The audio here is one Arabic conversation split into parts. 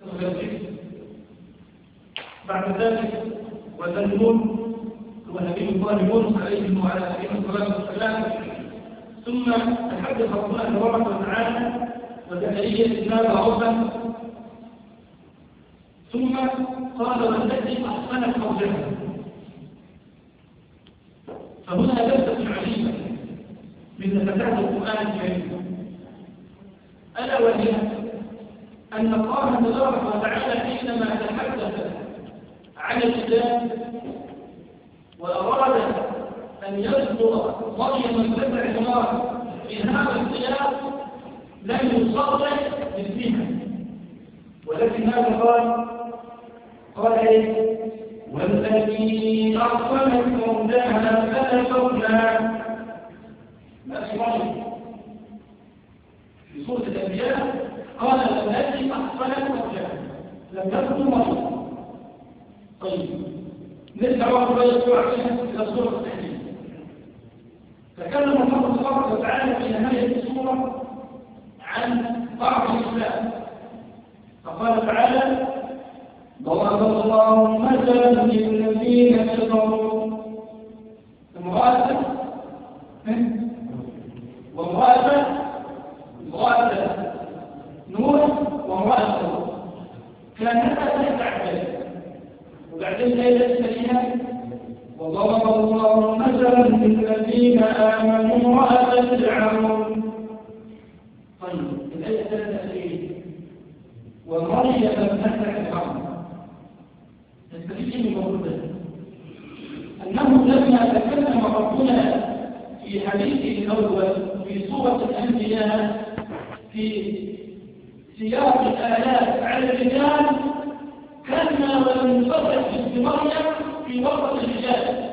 بعد ذلك وتنمون هو نبي الله موسى عليه وعلى نبينا الصلاة والسلام. ثم تحدث الله تبارك وتعالى وزكريا إذ نادى ربه، ثم قال والتي أحسنت فرجها. فهنا لفتة عجيبة من لفتات القرآن الكريم، ألا وهي أن الله تبارك وتعالى حينما تحدث عن الإسلام وأراد أن يذكر مريم الفتح النار في هذا السياق لم يصرح باسمها، ولكن هذا قال ايه؟ والتي أرسلت فرجها فنفخنا. ما في مريم في سورة الأنبياء قال والتي أرسلت فرجها، لم تكن مريم. طيب نرجع وقت يسوع إلى سورة التحريم. تكلم الله تبارك وتعالى في نهاية السورة عن ضعف الإسلام، فقال تعالى ضرب الله مثلا للذين كفروا امرأة وامرأة نوح وامرأة لوط كانتا تحت عباد، وبعدين ليلة السليمة وضرب الله مثلا للذين آمنوا امرأة فرعون. طيب الآية الثالثة ايه؟ ومريم ابنة فرعون. التفسير موجود أنه لما تكلم ربنا في حديثه الأول في سورة الأنبياء في سياق الآيات على الرجال كان ولم يصرح باسم مريم في وسط الرجال،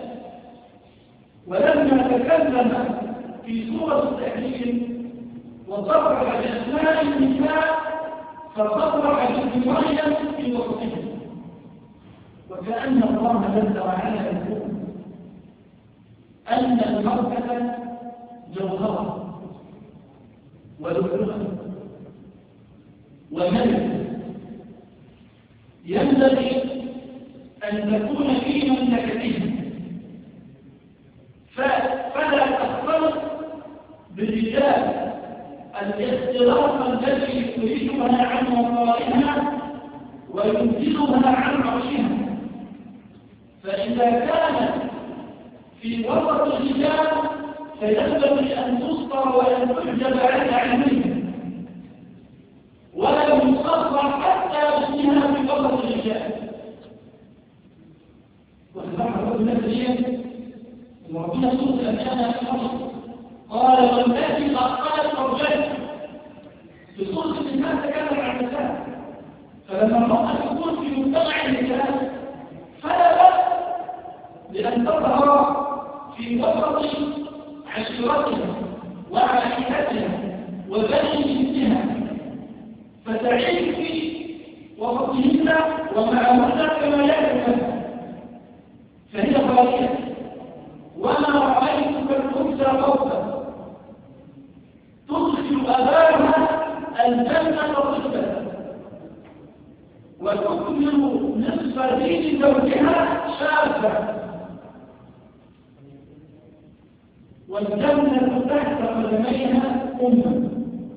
ولما تكلم في سورة التحريم وصرح بأسماء النساء فصرح باسم مريم في وسطهم، وكأن الله جل وعلا يقول أن المرأة جوهرة ولؤلؤة وملك ينبغي أن تكون في مملكته، فلا تختلط بالرجال الاختلاط الذي يخرجها عن وقائها وينزلها عن عرشها. فإذا كانت في وسط الرجال فينبغي أن تسطر وأن تحجب عن علمها، ولا يصرح حتى باسمها في وسط الرجال. وتذكر ربنا الكريم وربنا سورة الأنبياء قال والتي أثقلت فرجها. في سورة النساء تكلم عن النساء، فلما المرأة تكون في مجتمع النساء فلا بأس لأن تظهر في وسط عشيرتها وعائلتها وبني جنسها، فتعيش في وسطهن ومعهن كما يجب، فهي خالية. وما رأيتك الأنثى فوقها تدخل أباها الجنة طفلا وتكمل نصف دين زوجها شابا، والجنة تحت قدميها أمة،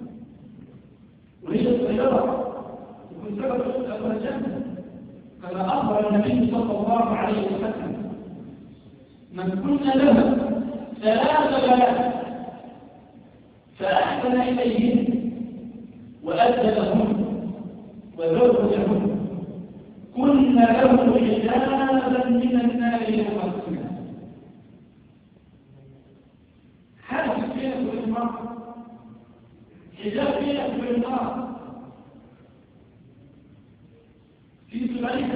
وهي الصغيرة يكون سبب أخرى الجنة، كما أخبر النبي صلى الله عليه وسلم من كن له 3 بنات فأحسن إليهن وأدبهن وزوجهن كن له حجابا من النار يوم القيامة. حاجة فيها في النار، حجاب فيها في النار في سبعها،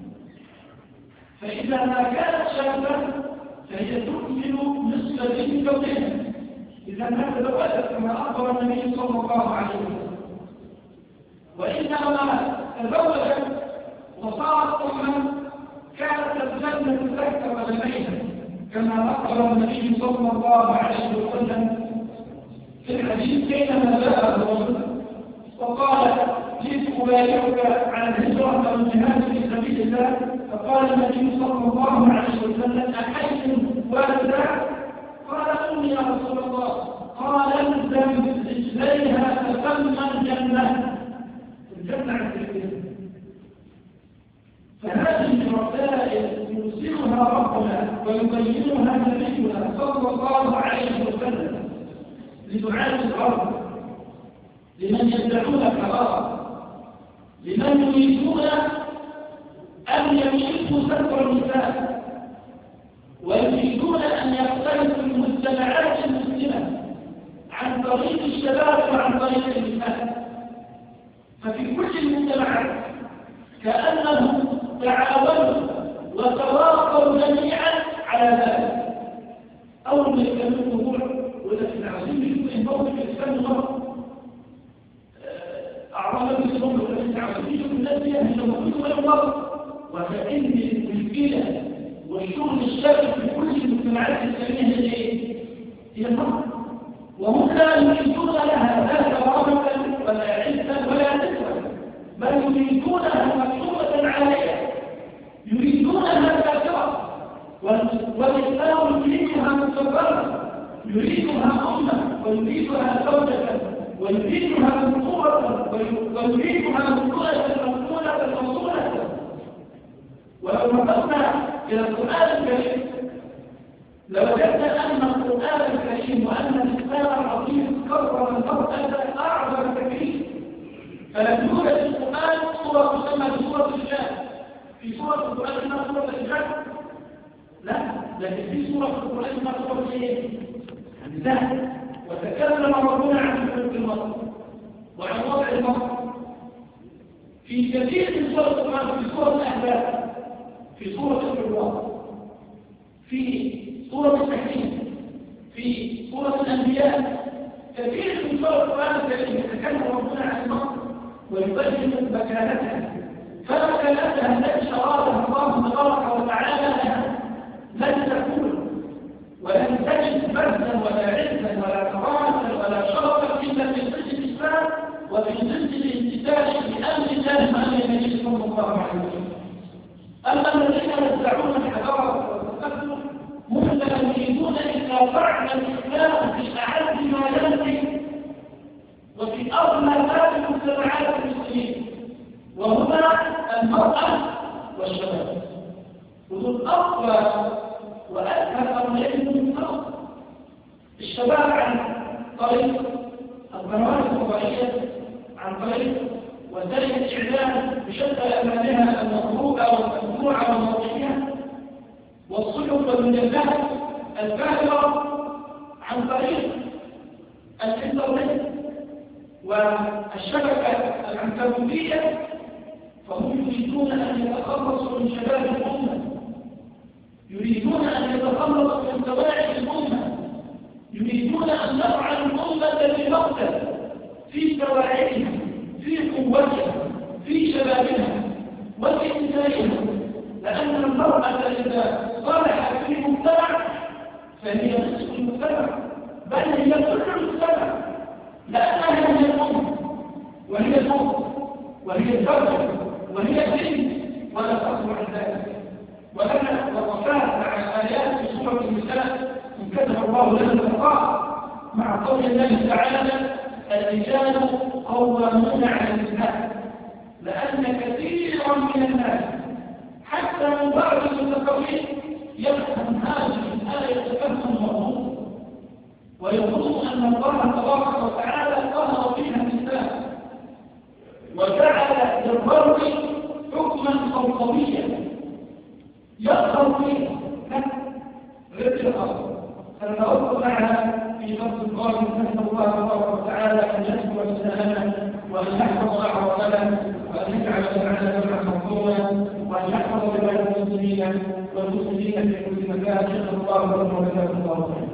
فإذا ما كانت شابة فهي تكمل نصف دين زوجها. إذا هذا لو أدت كما أخبر النبي صلى الله عليه وسلم، وإنما تزوجت وصارت أمة كانت الجنة تحت قدميها، كما أخبر النبي صلى الله عليه وسلم في الحديث حينما جاء الرجل وقال جئت أبايعك على الهجرة أو الجهاد في سبيل الله، فقال النبي صلى الله عليه وسلم: أحي والدا؟ قال: أمي يا رسول الله. قال: الزم رجليها فتم الجنة. الجنة عند الجنة. فهذه الرسائل يرسلها ربنا ويبينها نبينا صلى الله عليه وسلم لدعاة الأرض، لمن يدعون كرامة، لمن يريدون أن يمشوا ستر النساء ويريدون أن يختلفوا المجتمعات المسلمة عن طريق الشباب وعن طريق النساء. ففي كل المجتمعات كأنهم تعاونوا وتواصلوا جميعا على ذلك. أول ما يتكلموا الموضوع ولكن عايزين يشوفوا الموقف الإسلامي مرة أعراض الإسلام ولكن عايزين يشوفوا الناس فيها مش موجودة ولا مرة. وكأن المشكلة والشغل الشاغل في كل المجتمعات الإسلامية هي إيه؟ هي المرأة. وهم لا يريدون لها لا كرامة ولا عزة ولا نسوة، بل يريدونها مكتوبة عالية، يريدونها كافرة، والإسلام يريدها مكبرة، يريدها أمة ويريدها زوجة ويريدها مطورة ويريدها مطورة مصونة. ولو نظرنا إلى القرآن الكريم لوجدنا أن القرآن الكريم وأن الإسلام العظيم كرر المرأة أعظم تكريم. فلم يوجد في القرآن سورة تسمى بسورة الرجال. في سورة القرآن اسمها سورة الرجال؟ لا، لكن في سورة القرآن اسمها سورة النساء. وتكلم ربنا عن حقوق المرأة وعن وضع المرأة في كثير من سورة القرآن، في سورة الأحزاب، في سورة الحجرات، في سورة التحريم، في سورة الأنبياء. كثير من سورة القرآن الكريم يتكلم ربنا عن المرأة ويبين مكانتها، فمكانتها التي أرادها الله تبارك وتعالى لها لن تكون ولن تجد بردا ولا عزا ولا كرامة ولا شرفا إلا في ظل الإسلام وفي ظل الامتثال بأمر الله وأمر النبي صلى الله عليه وسلم. أما الذين يدعون الحضارة والتقدم هم لا يريدون إلا طعن الإسلام في أعز ما يمكن وفي أغنى باب المجتمعات المسلمين، وهما المرأة والشباب. وذو أقوى وأكثر أمرين من الأرض. الشباب عن طريق القنوات الفضائية، عن طريق وسائل الإعلام بشتى أمانها المطلوبة والمسموعة والموضوعية، والصحف والمجلات الباهرة عن طريق الإنترنت والشبكة العنكبوتية. فهم يريدون أن يتخلصوا من شباب الأمة، يريدون أن يتخلصوا من تواعي الأمة، يريدون أن نضع الأمة بمقتل في تواعيها، في قوتها، في شبابها وفي إنسانها. لأن المرأة إذا صلحت في المجتمع فهي نصف المجتمع، بل هي كل المجتمع، لأنها هي الأم وهي الأم وهي الزوجة وهي البنت ولا تصلح ذلك. ولنا وقفات مع الآيات في سورة النساء إن كتب الله لنا البقاء مع قول الله تعالى: الرجال قوامون على النساء. لأن كثيرا من الناس حتى من بعض المتقوين يفهم هذه الآية فهما مغلوطا ويظن أن الله تبارك وتعالى قهر فيها النساء وجعل للضرب حكما سلطويا يظهر فيه غير الأرض. فنتوقف معها في فصل القادم. نسأل الله تبارك وتعالى أن يشكر لساننا وأن يحفظ أعراضنا وأن يجعل جمعنا جمعا مرحوما وأن يحفظ بلاد المسلمين والمسلمين في كل مكان. نسأل الله تبارك وتعالى.